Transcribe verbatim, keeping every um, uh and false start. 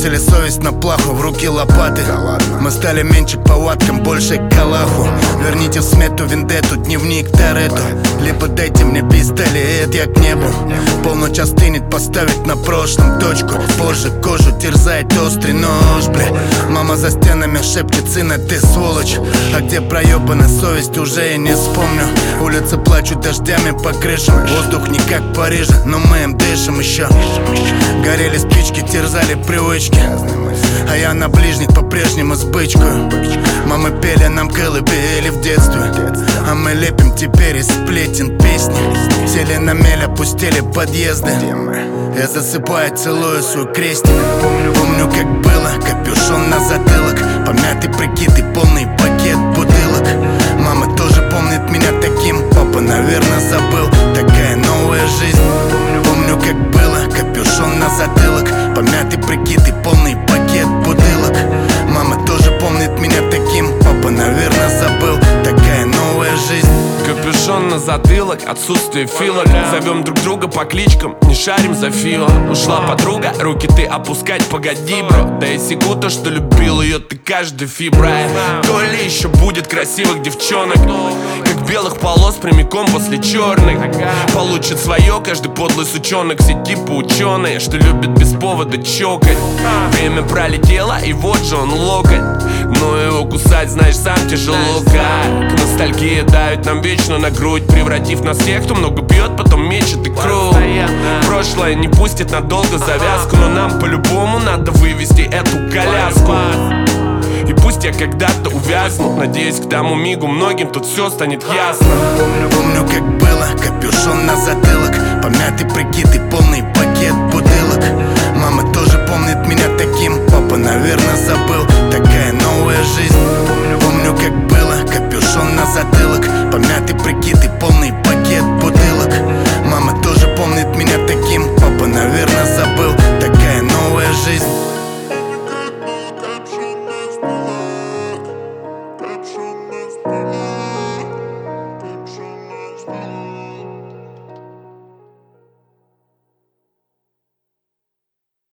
Бросили совесть на плаху, в руки лопаты. Мы стали меньше повадкам, больше калаху. Верните в смету вендетту, дневник Торетто. Либо дайте мне пистолет, я к небу. Полночь остынет, поставить на прошлом точку. Позже кожу терзает острый нож, бля. Мама за стенами шепчет: сына, ты сволочь. А где проебана совесть, уже я не вспомню. Улицы плачут дождями по крышам. Воздух не как в Париже, но мы им дышим еще. Горели спички, терзали привычки. А я на ближних по-прежнему с бычкою. Мамы пели нам колыбели в детстве, а мы лепим теперь из сплетен песни. Сели на мель, опустили подъезды. Я засыпаю, целую свой крестик. Помню, помню, как было, капюшон на затылок, помятый прикид и полный пакет бутылок. Мама тоже помнит меня таким, папа, наверное, забыл. Такая новая жизнь. Помню, как было, капюшон на затылок, помятый прикид и полный пакет бутылок. Мама тоже помнит меня таким, папа, наверное, забыл. Такая новая жизнь. Капюшон на затылок, отсутствие филок. Зовем друг друга по кличкам, не шарим за фило. Ушла подруга, руки ты опускать, погоди, бро. Да и секу то, что любил ее ты каждой фиброй. То ли еще будет красивых девчонок, как белых полос прямиком после черных. Получит свое каждый подлый сучонок. Все типа ученые, что любят без повода чокать. Время пролетело, и вот же он локоть. Но его кусать, знаешь, сам тяжело как. Ностальгия давит нам вечно на грудь, превратив нас всех, кто много бьет, потом мечет и круг. Прошлое не пустит надолго завязку, но нам по-любому надо вывести эту коляску. И пусть я когда-то увязну, надеюсь, к тому мигу многим тут все станет ясно. Помню, помню, как было, капюшон на затылок, помятый прикид и полный пакет